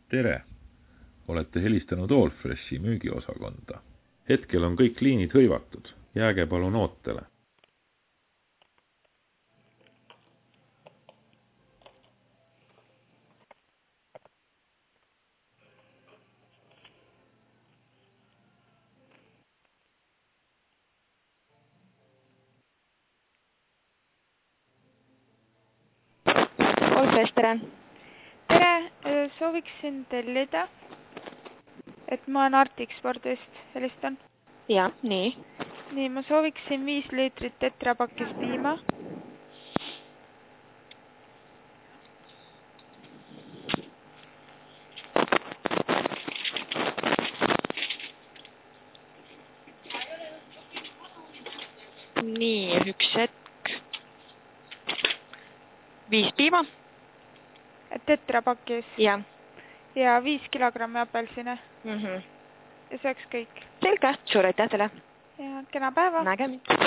Tere! Olete helistanud Allfreshi müügiosakonda. Hetkel on kõik liinid hõivatud. Jääge palun ootele. Allfresh, tere! Tere, sooviksin tellida, et ma olen Artikspordist, helistan. Ja, nii. Nii, ma sooviksin 5 liitrit tetrapakis piima. Nii, üks hetk. 5 piima. Tetrapakis. Ja. Ja 5 kilogrammi apelsine. Ja see oleks kõik. Selge, suur aitäh teile. Ja kena päeva. Nägemist.